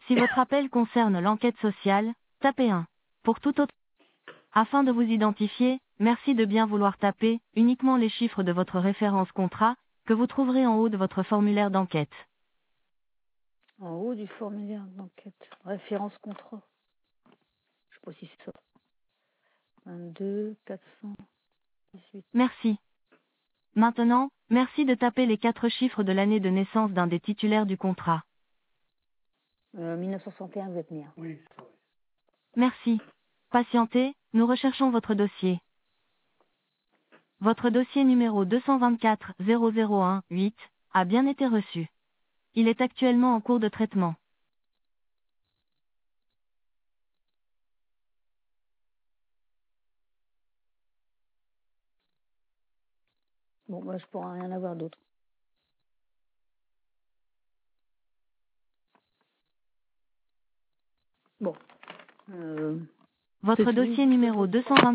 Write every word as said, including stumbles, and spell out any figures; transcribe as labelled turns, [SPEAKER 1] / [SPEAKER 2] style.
[SPEAKER 1] Si votre appel concerne l'enquête sociale, tapez un. Pour tout autre. Afin de vous identifier, merci de bien vouloir taper uniquement les chiffres de votre référence contrat, que vous trouverez en haut de votre formulaire d'enquête.
[SPEAKER 2] En haut du formulaire d'enquête. Référence contrat. Je sais pas si c'est ça. vingt-deux, quatre cent dix-huit.
[SPEAKER 1] Merci. Maintenant, merci de taper les quatre chiffres de l'année de naissance d'un des titulaires du contrat.
[SPEAKER 2] Euh, mille neuf cent soixante et un, vous êtes né. Hein.
[SPEAKER 3] Oui, ça va.
[SPEAKER 1] Merci. Patientez, nous recherchons votre dossier. Votre dossier numéro deux cent vingt-quatre zéro zéro un huit a bien été reçu. Il est actuellement en cours de traitement.
[SPEAKER 2] Bon, moi, je pourrais rien avoir d'autre. Bon. Euh,
[SPEAKER 1] Votre
[SPEAKER 2] c'est tout.
[SPEAKER 1] dossier numéro deux cent vingt